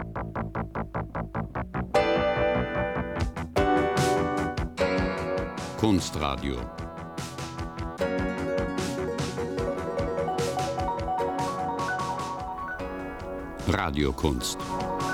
Kunstradio. Radiokunst.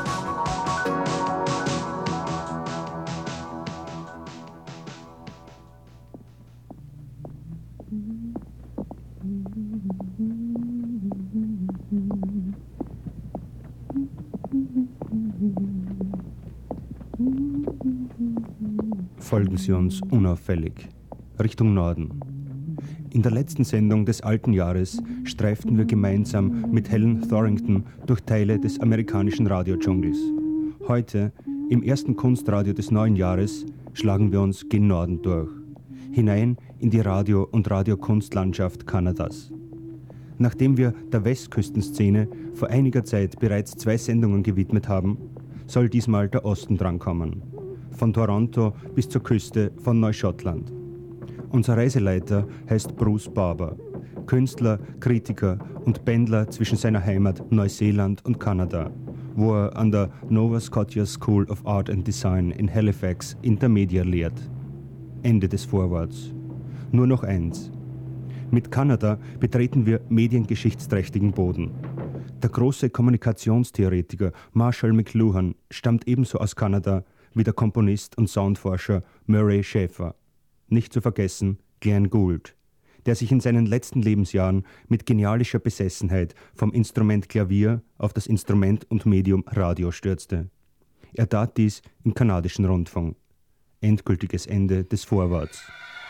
Folgen Sie uns unauffällig. Richtung Norden. In der letzten Sendung des alten Jahres streiften wir gemeinsam mit Helen Thorington durch Teile des amerikanischen Radiodschungels. Heute, im ersten Kunstradio des neuen Jahres, schlagen wir uns gen Norden durch. Hinein in die Radio- und Radiokunstlandschaft Kanadas. Nachdem wir der Westküstenszene vor einiger Zeit bereits 2 Sendungen gewidmet haben, soll diesmal der Osten drankommen. Von Toronto bis zur Küste von Neuschottland. Unser Reiseleiter heißt Bruce Barber, Künstler, Kritiker und Pendler zwischen seiner Heimat Neuseeland und Kanada, wo er an der Nova Scotia School of Art and Design in Halifax Intermedia lehrt. Ende des Vorworts. Nur noch eins. Mit Kanada betreten wir mediengeschichtsträchtigen Boden. Der große Kommunikationstheoretiker Marshall McLuhan stammt ebenso aus Kanada wie der Komponist und Soundforscher Murray Schafer. Nicht zu vergessen Glenn Gould, der sich in seinen letzten Lebensjahren mit genialischer Besessenheit vom Instrument Klavier auf das Instrument und Medium Radio stürzte. Er tat dies im kanadischen Rundfunk. Endgültiges Ende des Vorworts.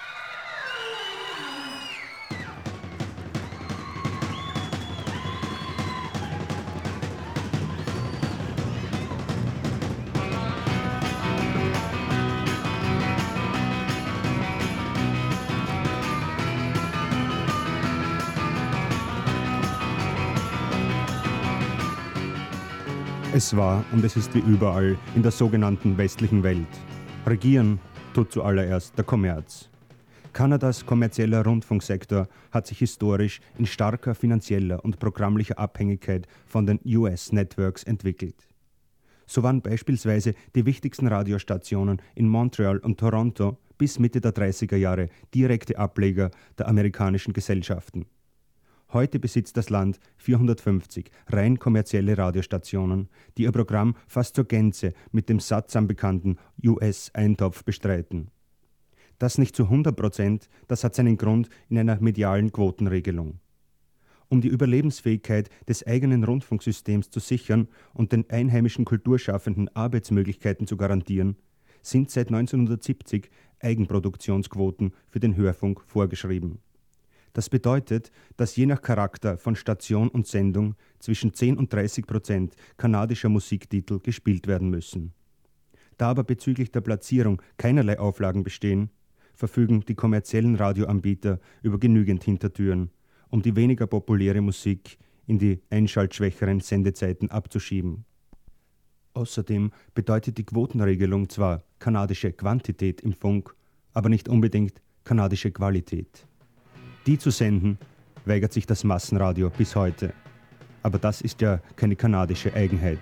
Es war und es ist wie überall in der sogenannten westlichen Welt. Regieren tut zuallererst der Kommerz. Kanadas kommerzieller Rundfunksektor hat sich historisch in starker finanzieller und programmlicher Abhängigkeit von den US-Networks entwickelt. So waren beispielsweise die wichtigsten Radiostationen in Montreal und Toronto bis Mitte der 30er Jahre direkte Ableger der amerikanischen Gesellschaften. Heute besitzt das Land 450 rein kommerzielle Radiostationen, die ihr Programm fast zur Gänze mit dem sattsam bekannten US-Eintopf bestreiten. Das nicht zu 100%, das hat seinen Grund in einer medialen Quotenregelung. Um die Überlebensfähigkeit des eigenen Rundfunksystems zu sichern und den einheimischen Kulturschaffenden Arbeitsmöglichkeiten zu garantieren, sind seit 1970 Eigenproduktionsquoten für den Hörfunk vorgeschrieben. Das bedeutet, dass je nach Charakter von Station und Sendung zwischen 10 und 30% kanadischer Musiktitel gespielt werden müssen. Da aber bezüglich der Platzierung keinerlei Auflagen bestehen, verfügen die kommerziellen Radioanbieter über genügend Hintertüren, um die weniger populäre Musik in die einschaltschwächeren Sendezeiten abzuschieben. Außerdem bedeutet die Quotenregelung zwar kanadische Quantität im Funk, aber nicht unbedingt kanadische Qualität. Die zu senden, weigert sich das Massenradio bis heute. Aber das ist ja keine kanadische Eigenheit.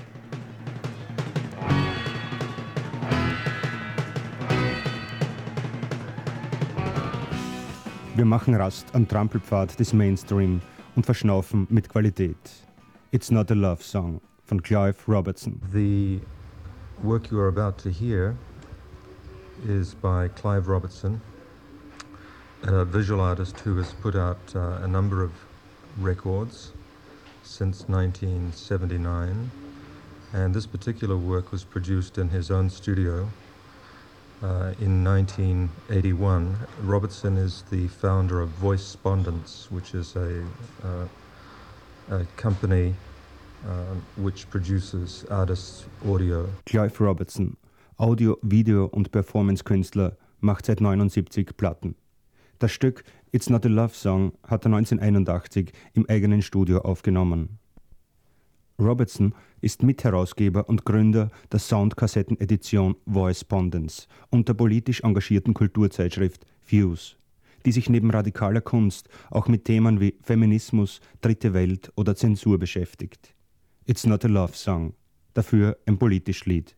Wir machen Rast am Trampelpfad des Mainstream und verschnaufen mit Qualität. It's Not a Love Song von Clive Robertson. The work you are about to hear is by Clive Robertson, a visual artist who has put out a number of records since 1979, and this particular work was produced in his own studio in 1981. Robertson is the founder of Voicespondence, which is a company which produces artists' audio. Clive Robertson, Audio-, Video- und Performance-Künstler, macht seit 1979 Platten. Das Stück It's Not a Love Song hat er 1981 im eigenen Studio aufgenommen. Robertson ist Mitherausgeber und Gründer der Soundkassetten-Edition Voicespondence und der politisch engagierten Kulturzeitschrift Fuse, die sich neben radikaler Kunst auch mit Themen wie Feminismus, Dritte Welt oder Zensur beschäftigt. It's Not a Love Song, dafür ein politisches Lied.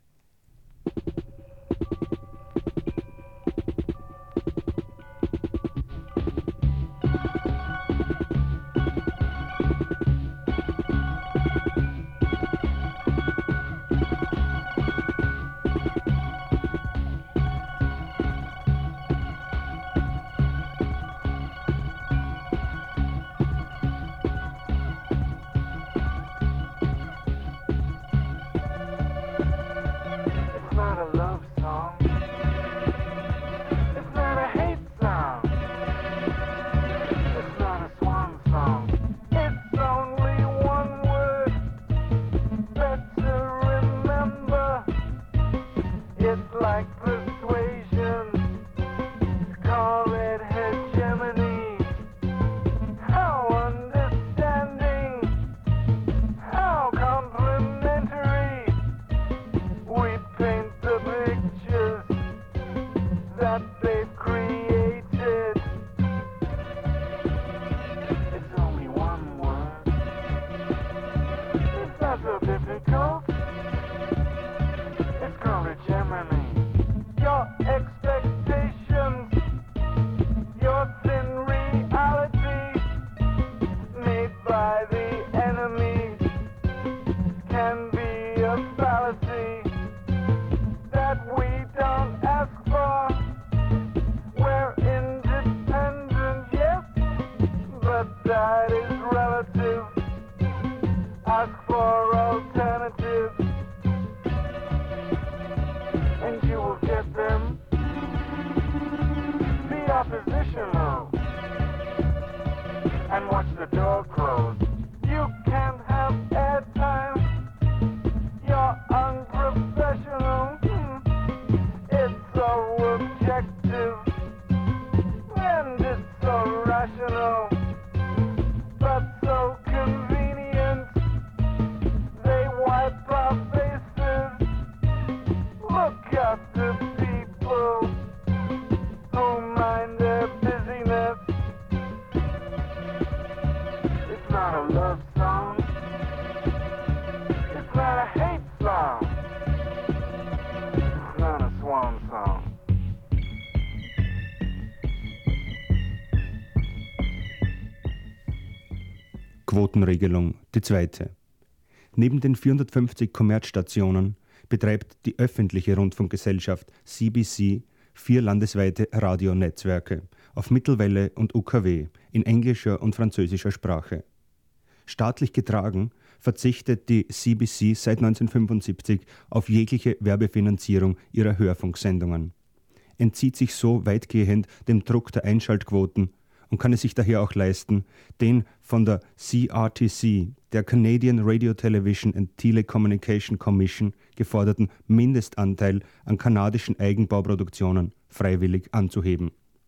Quotenregelung, die zweite. Neben den 450 Kommerzstationen betreibt die öffentliche Rundfunkgesellschaft CBC 4 landesweite Radionetzwerke auf Mittelwelle und UKW in englischer und französischer Sprache. Staatlich getragen verzichtet die CBC seit 1975 auf jegliche Werbefinanzierung ihrer Hörfunksendungen, entzieht sich so weitgehend dem Druck der Einschaltquoten und kann es sich daher auch leisten, den von der CRTC, der Canadian Radio Television and Telecommunication Commission, geforderten Mindestanteil an kanadischen Eigenbauproduktionen freiwillig anzuheben.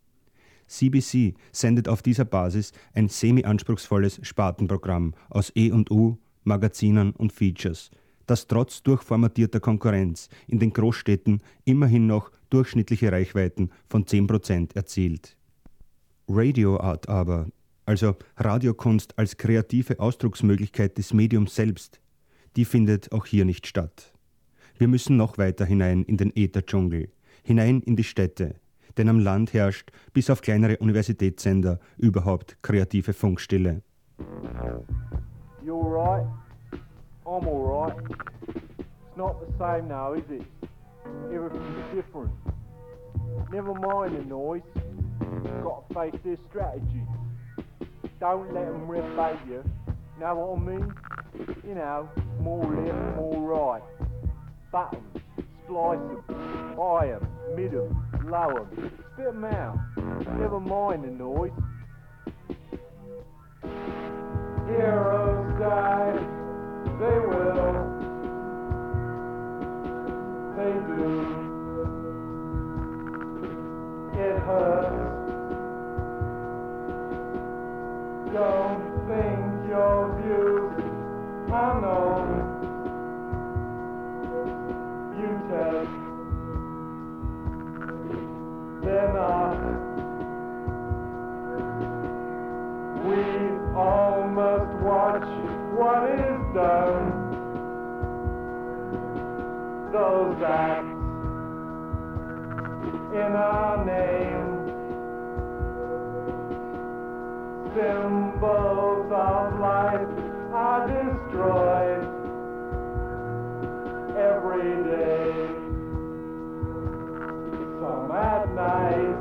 CBC sendet auf dieser Basis ein semi-anspruchsvolles Spartenprogramm aus E&U, Magazinen und Features, das trotz durchformatierter Konkurrenz in den Großstädten immerhin noch durchschnittliche Reichweiten von 10% erzielt. Radio Art aber, also Radiokunst als kreative Ausdrucksmöglichkeit des Mediums selbst, die findet auch hier nicht statt. Wir müssen noch weiter hinein in den Ätherdschungel, hinein in die Städte, denn am Land herrscht, bis auf kleinere Universitätssender, überhaupt kreative Funkstille. You alright? I'm alright. It's not the same now, is it? Everything's different. Never mind the noise. Got to face their strategy. Don't let them rebate you. Know what I mean? You know, more left, more right. Buttons, splice them, high 'em, mid 'em, low 'em. Spit 'em out. Never mind the noise. Heroes die, they will. They do. It hurts. Don't think your views are known. You tell. They're not. We all must watch what is done. those acts in our name, symbols of life are destroyed every day. Some at night.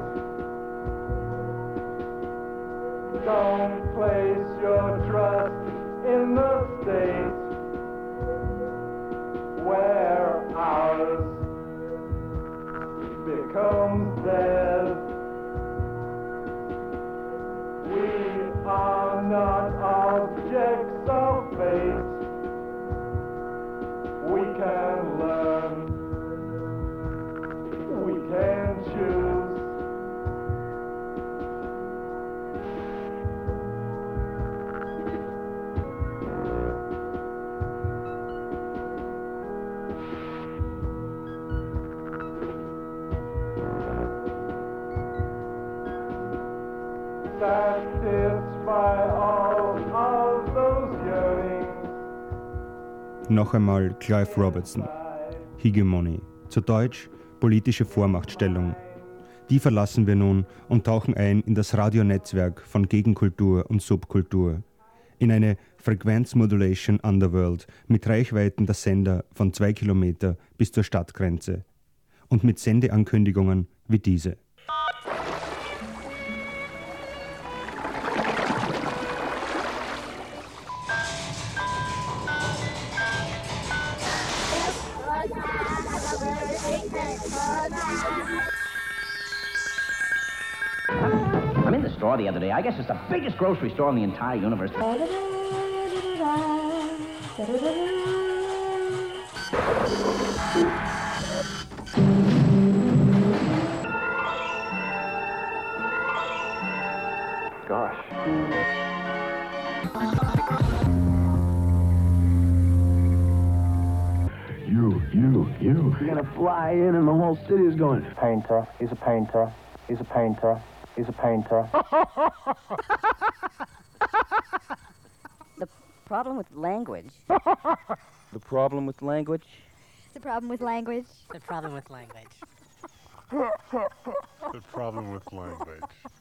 Don't place your trust in the state where ours becomes theirs. We are not objects of fate. We can learn. We can choose. Satisfy all of those yearnings. Noch einmal Clive Robertson. Hegemony. Zu Deutsch politische Vormachtstellung. Die verlassen wir nun und tauchen ein in das Radionetzwerk von Gegenkultur und Subkultur. In eine Frequenzmodulation Underworld mit Reichweiten der Sender von 2 Kilometer bis zur Stadtgrenze. Und mit Sendeankündigungen wie diese. I'm in the store the other day. I guess it's the biggest grocery store in the entire universe. Gosh. You. You're gonna fly in and the whole city is going. Painter, he's a painter, he's a painter, he's a painter. The problem with language. The problem with language? The problem with language. The problem with language. The problem with language.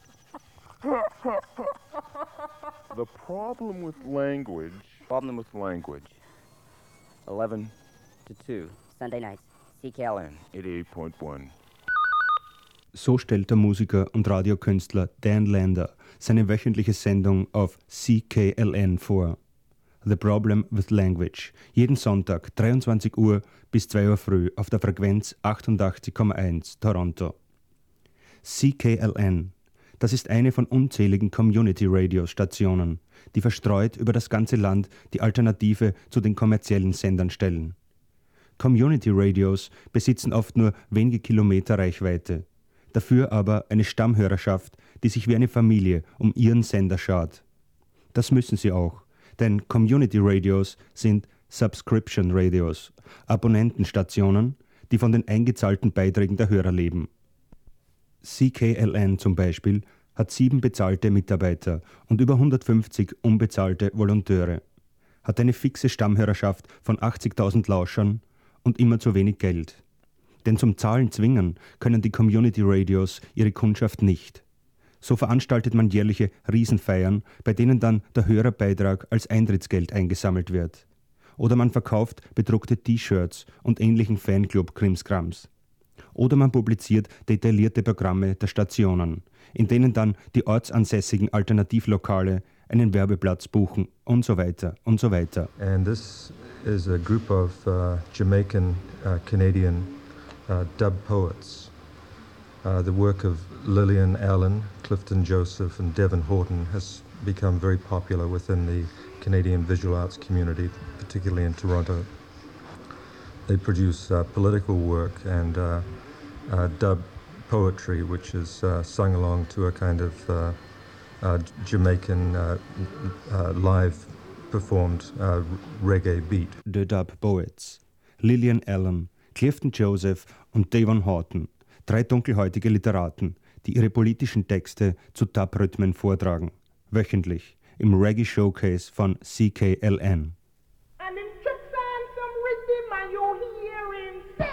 The problem with language. Problem with language. 11 to 2. Sunday nights. CKLN. 88.1. So stellt der Musiker und Radiokünstler Dan Lander seine wöchentliche Sendung auf CKLN vor. The Problem with Language. Jeden Sonntag 23 Uhr bis 2 Uhr früh auf der Frequenz 88,1 Toronto. CKLN. Das ist eine von unzähligen Community-Radio-Stationen, die verstreut über das ganze Land die Alternative zu den kommerziellen Sendern stellen. Community-Radios besitzen oft nur wenige Kilometer Reichweite, dafür aber eine Stammhörerschaft, die sich wie eine Familie um ihren Sender schart. Das müssen sie auch, denn Community-Radios sind Subscription-Radios, Abonnentenstationen, die von den eingezahlten Beiträgen der Hörer leben. CKLN zum Beispiel hat 7 bezahlte Mitarbeiter und über 150 unbezahlte Volonteure, hat eine fixe Stammhörerschaft von 80.000 Lauschern und immer zu wenig Geld. Denn zum Zahlen zwingen können die Community-Radios ihre Kundschaft nicht. So veranstaltet man jährliche Riesenfeiern, bei denen dann der Hörerbeitrag als Eintrittsgeld eingesammelt wird. Oder man verkauft bedruckte T-Shirts und ähnlichen Fanclub-Krimskrams. Oder man publiziert detaillierte Programme der Stationen, in denen dann die ortsansässigen Alternativlokale einen Werbeplatz buchen und so weiter und so weiter. And this is a group of Jamaican, Canadian dub poets. The work of Lillian Allen, Clifton Joseph and Devin Horton has become very popular within the Canadian visual arts community, particularly in Toronto. They produce political work and dub poetry, which is sung along to a kind of Jamaican live performed reggae beat. The Dub Poets. Lillian Allen, Clifton Joseph und Devin Horton, 3 dunkelhäutige Literaten, die ihre politischen Texte zu Dub-Rhythmen vortragen, wöchentlich im Reggae Showcase von CKLN. And them tricks and some rhythm and you hearing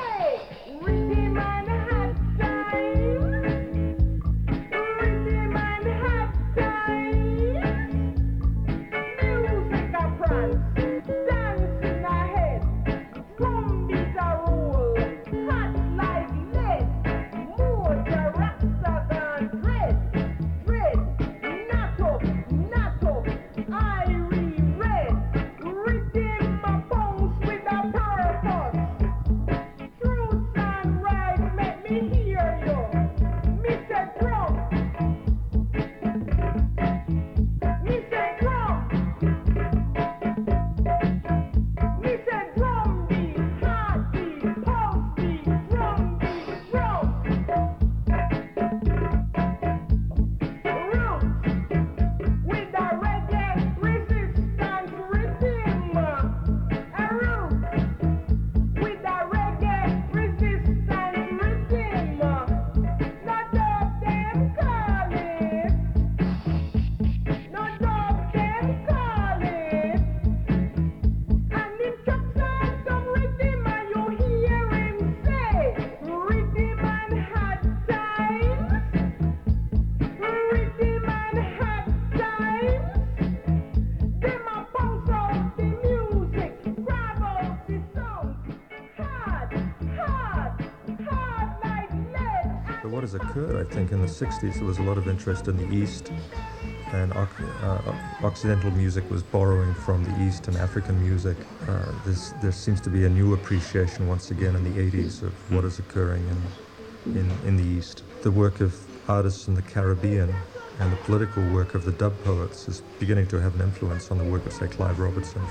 what has occurred, I think, in the 60s, there was a lot of interest in the East, and Occidental music was borrowing from the East and African music. There seems to be a new appreciation once again in the 80s of what is occurring in the East. The work of artists in the Caribbean and the political work of the dub poets is beginning to have an influence on the work of, say, Clive Robertson,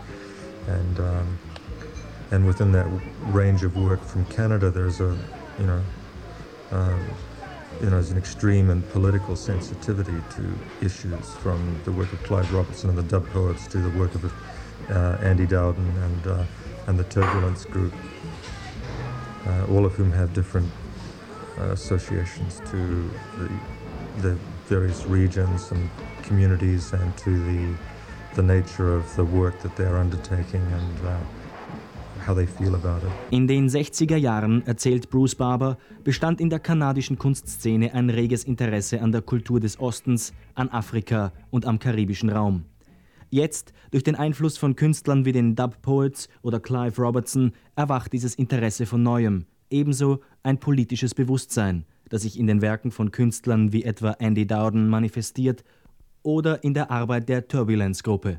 and within that range of work from Canada, there's there's an extreme and political sensitivity to issues, from the work of Clive Robertson and the dub poets to the work of Andy Dowden and the Turbulence Group, all of whom have different associations to the various regions and communities and to the nature of the work that they're undertaking and how they feel about it. In den 60er Jahren, erzählt Bruce Barber, bestand in der kanadischen Kunstszene ein reges Interesse an der Kultur des Ostens, an Afrika und am karibischen Raum. Jetzt, durch den Einfluss von Künstlern wie den Dub Poets oder Clive Robertson, erwacht dieses Interesse von Neuem. Ebenso ein politisches Bewusstsein, das sich in den Werken von Künstlern wie etwa Andy Dowden manifestiert oder in der Arbeit der Turbulence-Gruppe.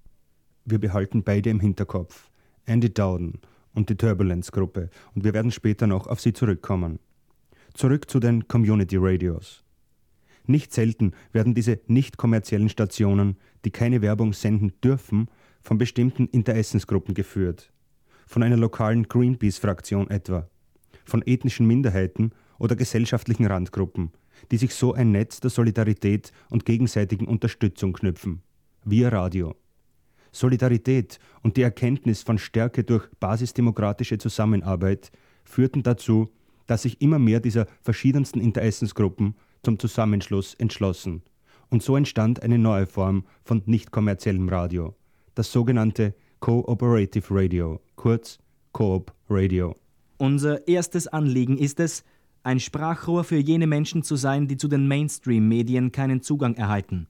Wir behalten beide im Hinterkopf, Andy Dowden und die Turbulence-Gruppe, und wir werden später noch auf sie zurückkommen. Zurück zu den Community Radios. Nicht selten werden diese nicht kommerziellen Stationen, die keine Werbung senden dürfen, von bestimmten Interessensgruppen geführt. Von einer lokalen Greenpeace-Fraktion etwa, von ethnischen Minderheiten oder gesellschaftlichen Randgruppen, die sich so ein Netz der Solidarität und gegenseitigen Unterstützung knüpfen. Via Radio. Solidarität und die Erkenntnis von Stärke durch basisdemokratische Zusammenarbeit führten dazu, dass sich immer mehr dieser verschiedensten Interessensgruppen zum Zusammenschluss entschlossen. Und so entstand eine neue Form von nicht kommerziellem Radio, das sogenannte Cooperative Radio, kurz Coop Radio. Unser erstes Anliegen ist es, ein Sprachrohr für jene Menschen zu sein, die zu den Mainstream-Medien keinen Zugang erhalten.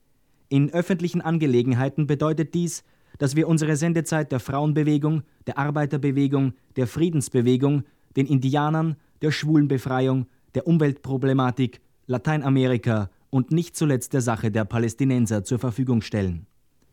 In öffentlichen Angelegenheiten bedeutet dies, dass wir unsere Sendezeit der Frauenbewegung, der Arbeiterbewegung, der Friedensbewegung, den Indianern, der Schwulenbefreiung, der Umweltproblematik, Lateinamerika und nicht zuletzt der Sache der Palästinenser zur Verfügung stellen.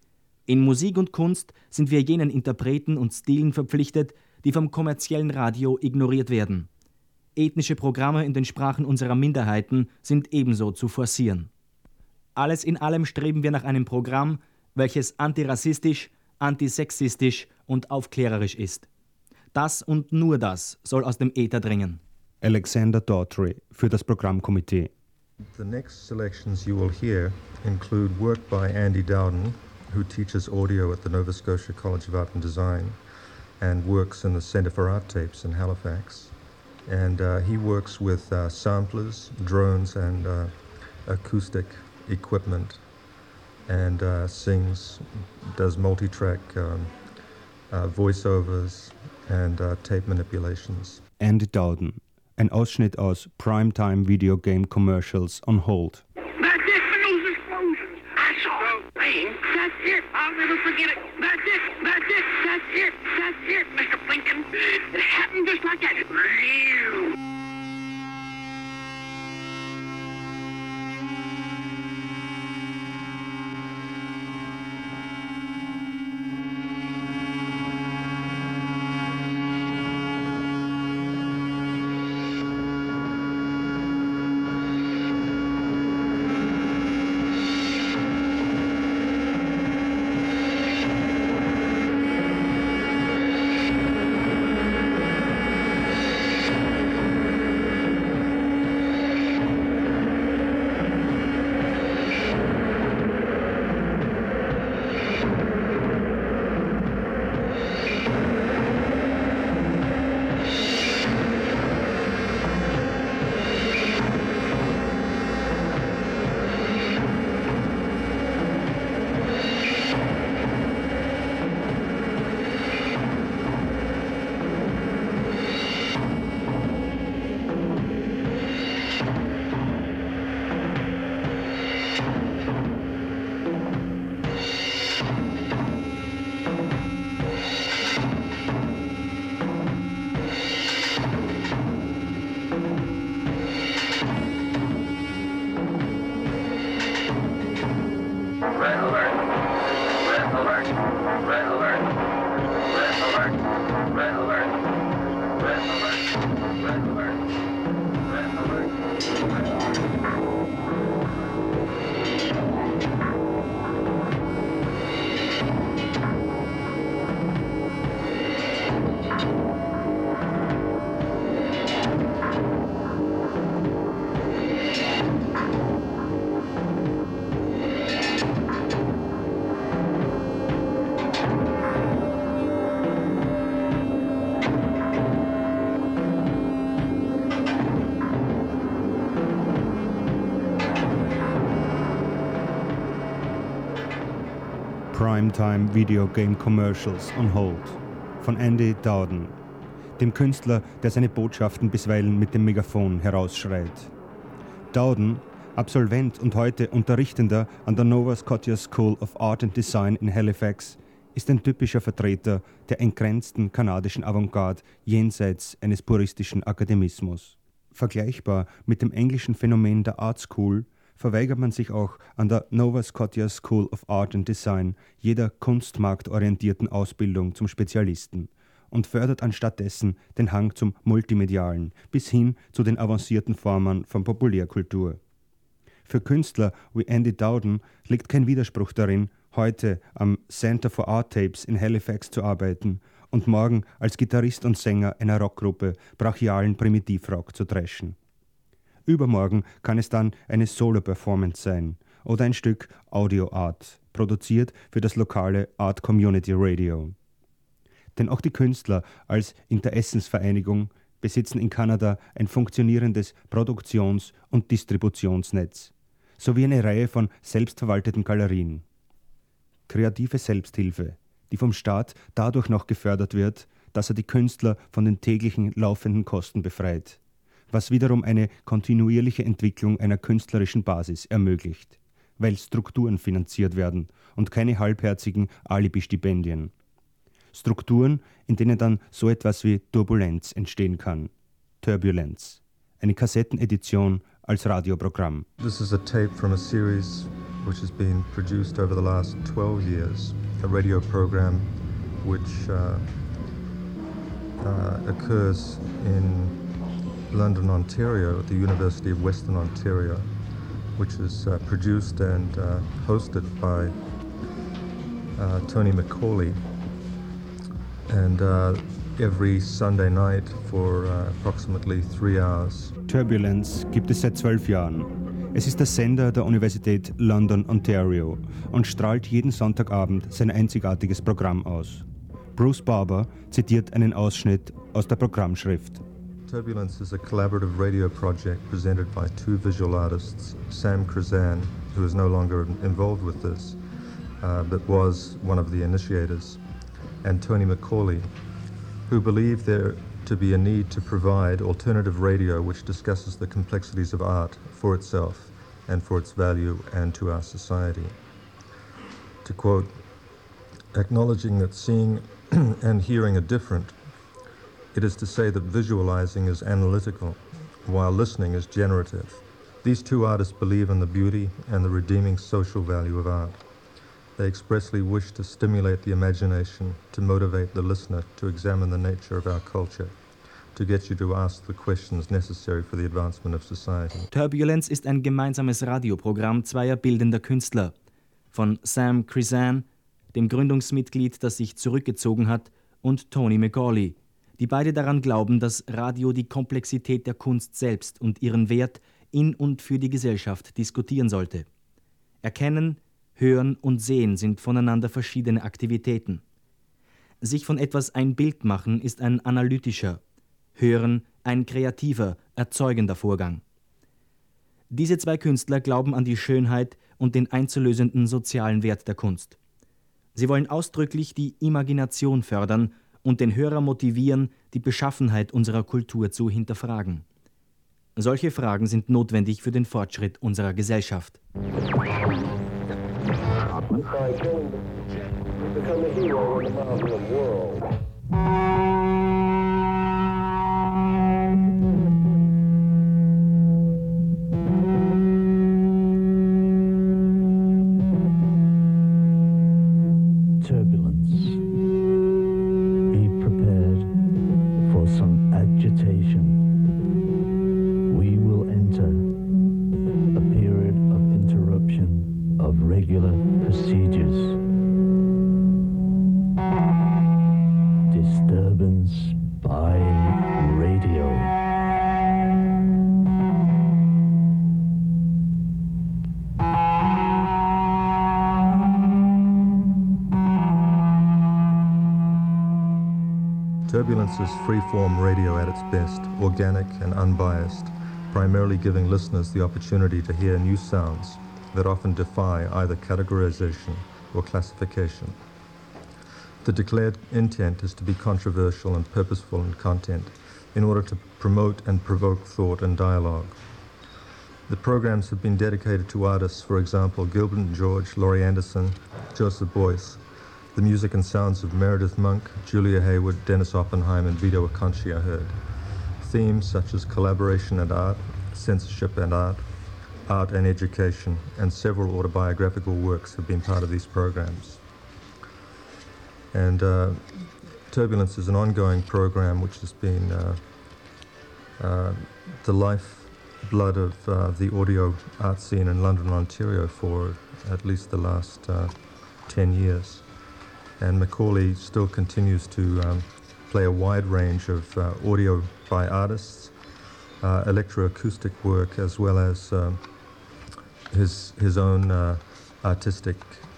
In Musik und Kunst sind wir jenen Interpreten und Stilen verpflichtet, die vom kommerziellen Radio ignoriert werden. Ethnische Programme in den Sprachen unserer Minderheiten sind ebenso zu forcieren. Alles in allem streben wir nach einem Programm, welches antirassistisch, antisexistisch und aufklärerisch ist. Das und nur das soll aus dem Äther dringen. Alexander Daughtry für das Programmkomitee. The next selections you will hear include work by Andy Dowden, who teaches audio at the Nova Scotia College of Art and Design and works in the Centre for Art Tapes in Halifax. And he works with samplers, drones and acoustic equipment, and sings, does multi-track voiceovers and tape manipulations. Andy Dowden, ein Ausschnitt aus Primetime Video Game Commercials on Hold. That's it for those explosions. I saw it playing. That's it. I'll never forget it. That's it. That's it. That's it. That's it, Mr. Blinken. It happened just like that. Red alert. Red alert. Red alert. Red alert. Red alert. Red alert. Primetime Video Game Commercials on Hold von Andy Dowden, dem Künstler, der seine Botschaften bisweilen mit dem Megafon herausschreit. Dowden, Absolvent und heute Unterrichtender an der Nova Scotia School of Art and Design in Halifax, ist ein typischer Vertreter der entgrenzten kanadischen Avantgarde jenseits eines puristischen Akademismus. Vergleichbar mit dem englischen Phänomen der Art School verweigert man sich auch an der Nova Scotia School of Art and Design jeder kunstmarktorientierten Ausbildung zum Spezialisten und fördert anstattdessen den Hang zum Multimedialen bis hin zu den avancierten Formen von Populärkultur. Für Künstler wie Andy Dowden liegt kein Widerspruch darin, heute am Center for Art Tapes in Halifax zu arbeiten und morgen als Gitarrist und Sänger einer Rockgruppe brachialen Primitivrock zu dreschen. Übermorgen kann es dann eine Solo-Performance sein oder ein Stück Audio-Art, produziert für das lokale Art Community Radio. Denn auch die Künstler als Interessensvereinigung besitzen in Kanada ein funktionierendes Produktions- und Distributionsnetz sowie eine Reihe von selbstverwalteten Galerien. Kreative Selbsthilfe, die vom Staat dadurch noch gefördert wird, dass er die Künstler von den täglichen laufenden Kosten befreit, was wiederum eine kontinuierliche Entwicklung einer künstlerischen Basis ermöglicht, weil Strukturen finanziert werden und keine halbherzigen Alibi-Stipendien. Strukturen, in denen dann so etwas wie Turbulenz entstehen kann. Turbulence, eine Kassettenedition als Radioprogramm. This is a tape from a series which has been produced over the last 12 years, a radio program which occurs in London, Ontario, at the University of Western Ontario, which is produced and hosted by Tony McCauley, and every Sunday night for approximately 3 hours. Turbulence gibt es seit 12 Jahren. Es ist der Sender der Universität London, Ontario und strahlt jeden Sonntagabend sein einzigartiges Programm aus. Bruce Barber zitiert einen Ausschnitt aus der Programmschrift. Turbulence is a collaborative radio project presented by 2 visual artists, Sam Krizan, who is no longer involved with this, but was one of the initiators, and Tony McCauley, who believe there to be a need to provide alternative radio which discusses the complexities of art for itself and for its value and to our society. To quote, acknowledging that seeing and hearing are different, it is to say that visualizing is analytical, while listening is generative. These 2 artists believe in the beauty and the redeeming social value of art. They expressly wish to stimulate the imagination, to motivate the listener to examine the nature of our culture, to get you to ask the questions necessary for the advancement of society. Turbulence ist ein gemeinsames Radioprogramm zweier bildender Künstler. Von Sam Krizan, dem Gründungsmitglied, das sich zurückgezogen hat, und Tony McCauley, die beide daran glauben, dass Radio die Komplexität der Kunst selbst und ihren Wert in und für die Gesellschaft diskutieren sollte. Erkennen, Hören und Sehen sind voneinander verschiedene Aktivitäten. Sich von etwas ein Bild machen ist ein analytischer, Hören ein kreativer, erzeugender Vorgang. Diese 2 Künstler glauben an die Schönheit und den einzulösenden sozialen Wert der Kunst. Sie wollen ausdrücklich die Imagination fördern und den Hörer motivieren, die Beschaffenheit unserer Kultur zu hinterfragen. Solche Fragen sind notwendig für den Fortschritt unserer Gesellschaft. turbulence. Be prepared for some agitation. We will enter a period of interruption of regular procedures. Disturbance by radio. Turbulence is free-form radio at its best, organic and unbiased, primarily giving listeners the opportunity to hear new sounds that often defy either categorization or classification. The declared intent is to be controversial and purposeful in content in order to promote and provoke thought and dialogue. The programs have been dedicated to artists, for example, Gilbert and George, Laurie Anderson, Joseph Beuys, the music and sounds of Meredith Monk, Julia Hayward, Dennis Oppenheim, and Vito Acconci are heard. Themes such as collaboration and art, censorship and art and education, and several autobiographical works have been part of these programs. And Turbulence is an ongoing program which has been the lifeblood of the audio art scene in London, Ontario for at least the last 10 years. And Macaulay still continues to play a wide range of audio by artists, electroacoustic work, as well as his own artistic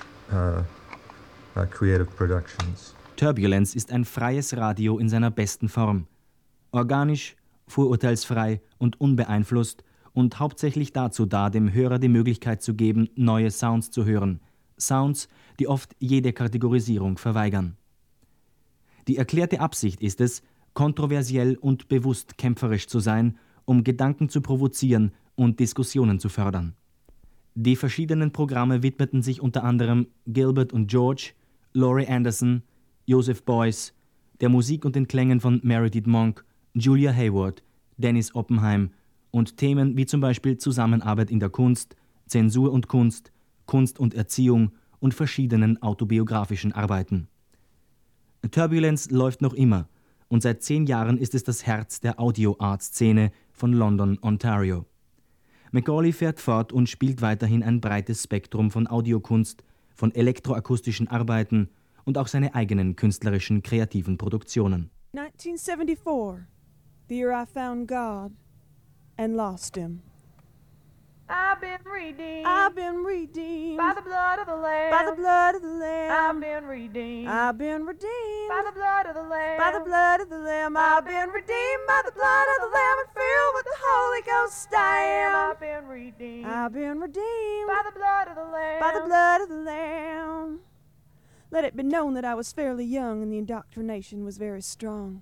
creative productions. Turbulence ist ein freies Radio in seiner besten Form. Organisch, vorurteilsfrei und unbeeinflusst und hauptsächlich dazu da, dem Hörer die Möglichkeit zu geben, neue Sounds zu hören. Sounds, die oft jede Kategorisierung verweigern. Die erklärte Absicht ist es, kontroversiell und bewusst kämpferisch zu sein, um Gedanken zu provozieren und Diskussionen zu fördern. Die verschiedenen Programme widmeten sich unter anderem Gilbert und George, Laurie Anderson, Joseph Beuys, der Musik und den Klängen von Meredith Monk, Julia Hayward, Dennis Oppenheim und Themen wie zum Beispiel Zusammenarbeit in der Kunst, Zensur und Kunst, Kunst und Erziehung und verschiedenen autobiografischen Arbeiten. Turbulence läuft noch immer und seit 10 Jahren ist es das Herz der Audio-Art-Szene von London, Ontario. Macaulay fährt fort und spielt weiterhin ein breites Spektrum von Audiokunst, von elektroakustischen Arbeiten und auch seine eigenen künstlerischen, kreativen Produktionen. 1974, the year I found God and lost him. I've been redeemed. I've been redeemed by the blood of the Lamb. By the blood of the Lamb. I've been redeemed. I've been redeemed by the blood of the Lamb. By the blood of the Lamb. I've been redeemed by the blood of the Lamb and filled with the Holy Ghost I am. I've been redeemed. I've been redeemed by the blood of the Lamb. By the blood of the Lamb. Let it be known that I was fairly young and the indoctrination was very strong.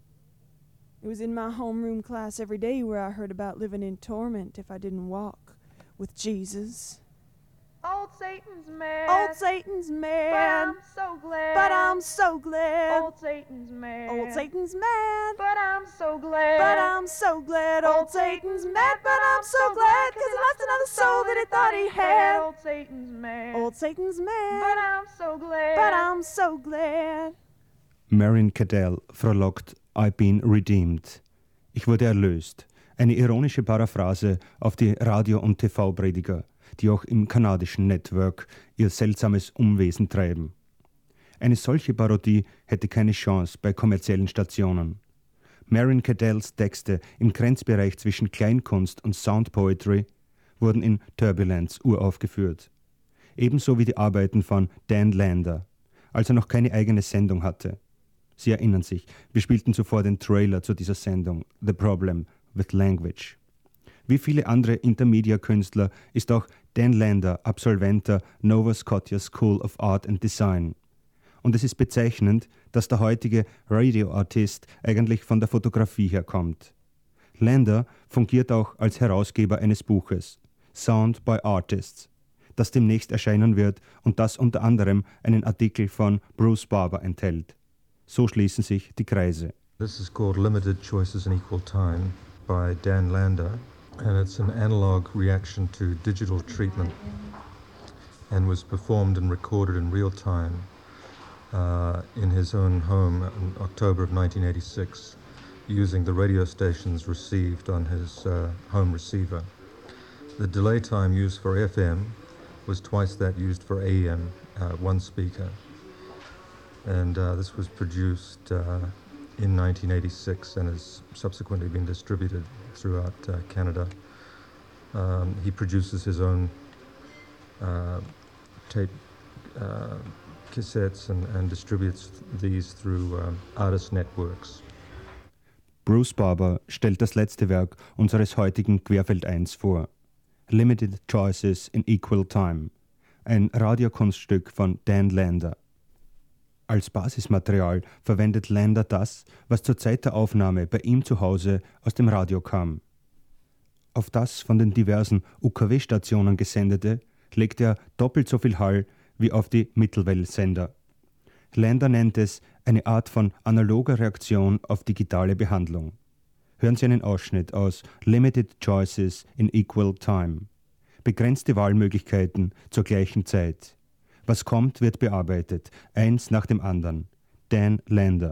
It was in my homeroom class every day where I heard about living in torment if I didn't walk with Jesus. Old Satan's mad. Old Satan's mad. But I'm so glad. But I'm so glad. Old Satan's mad. Old Satan's mad. But I'm so glad. But I'm so glad. Old Satan's mad. But I'm so glad, 'cause he lost another soul that he thought he had. Old Satan's mad. Old Satan's mad. But I'm so glad. But I'm so glad. Marion Cadell frohlockt I've been redeemed. Ich wurde erlöst. Eine ironische Paraphrase auf die Radio- und TV-Prediger, die auch im kanadischen Network ihr seltsames Umwesen treiben. Eine solche Parodie hätte keine Chance bei kommerziellen Stationen. Marion Cadells Texte im Grenzbereich zwischen Kleinkunst und Sound Poetry wurden in Turbulence uraufgeführt. Ebenso wie die Arbeiten von Dan Lander, als er noch keine eigene Sendung hatte. Sie erinnern sich, wir spielten zuvor den Trailer zu dieser Sendung, The Problem with Language. Wie viele andere Intermedia-Künstler ist auch Dan Lander Absolvent der Nova Scotia School of Art and Design. Und es ist bezeichnend, dass der heutige Radio-Artist eigentlich von der Fotografie herkommt. Lander fungiert auch als Herausgeber eines Buches, Sound by Artists, das demnächst erscheinen wird und das unter anderem einen Artikel von Bruce Barber enthält. So schließen sich die Kreise. This is called Limited Choices in Equal Time by Dan Lander, and it's an analog reaction to digital treatment and was performed and recorded in real time in his own home in October of 1986, using the radio stations received on his home receiver. The delay time used for FM was twice that used for AM, one speaker. And this was produced in 1986 and has subsequently been distributed throughout Canada. He produces his own tape cassettes and distributes these through artist networks. Bruce Barber stellt das letzte Werk unseres heutigen Querfeld 1 vor. Limited Choices in Equal Time, ein Radiokunststück von Dan Lander. Als Basismaterial verwendet Lander das, was zur Zeit der Aufnahme bei ihm zu Hause aus dem Radio kam. Auf das von den diversen UKW-Stationen gesendete legt er doppelt so viel Hall wie auf die Mittelwellsender. Lander nennt es eine Art von analoger Reaktion auf digitale Behandlung. Hören Sie einen Ausschnitt aus Limited Choices in Equal Time. Begrenzte Wahlmöglichkeiten zur gleichen Zeit. Was kommt, wird bearbeitet. Eins nach dem anderen. Dan Lander.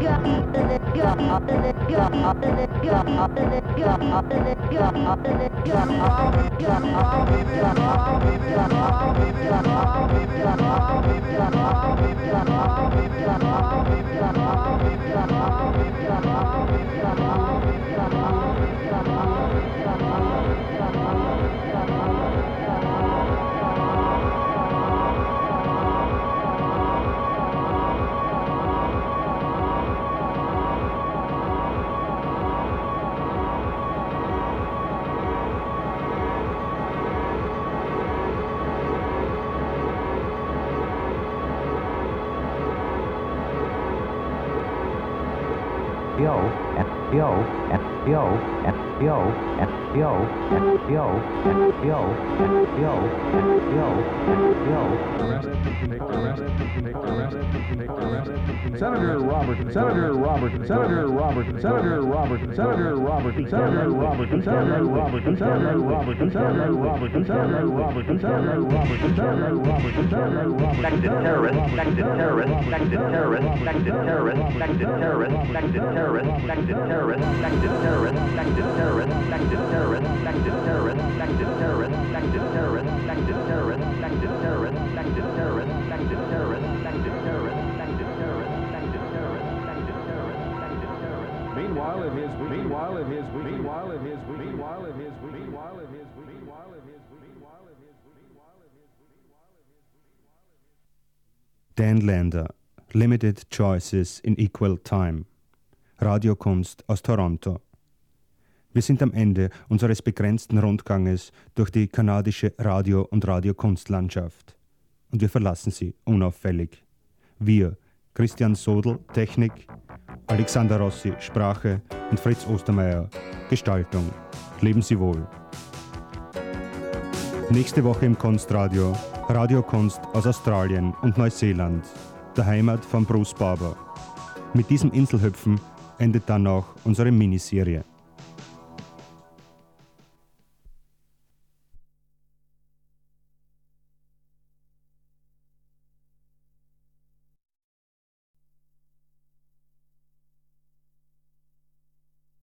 Senator Robertson, Senator Robertson, Senator Robertson, Senator Robertson, Senator Robertson, Senator Robertson, Senator Robertson, Senator Robertson, Senator Robertson, Senator Robertson, Senator Robertson, Senator Robertson, Senator Robertson, Selected terrorist, selected terrorist, selected terrorist, selected terrorist, selected terrorist, selected terrorist, selected terrorist, selected terrorist, selected terrorist, selected terrorist, selected terrorist, selected terrorist, selected terrorist, selected terrorist, selected terrorist, selected terrorist, selected terrorist, selected terrorist. Meanwhile in his meanwhile in his meanwhile in his meanwhile in his meanwhile in his meanwhile in his meanwhile in his Dan Lander, Limited Choices in Equal Time. Radiokunst aus Toronto. Wir sind am Ende unseres begrenzten Rundganges durch die kanadische Radio- und Radiokunstlandschaft. Und wir verlassen sie unauffällig. Wir, Christian Sodl, Technik, Alexander Rossi, Sprache und Fritz Ostermeier, Gestaltung. Leben Sie wohl. Nächste Woche im Kunstradio Radiokunst aus Australien und Neuseeland, der Heimat von Bruce Barber. Mit diesem Inselhüpfen endet dann auch unsere Miniserie.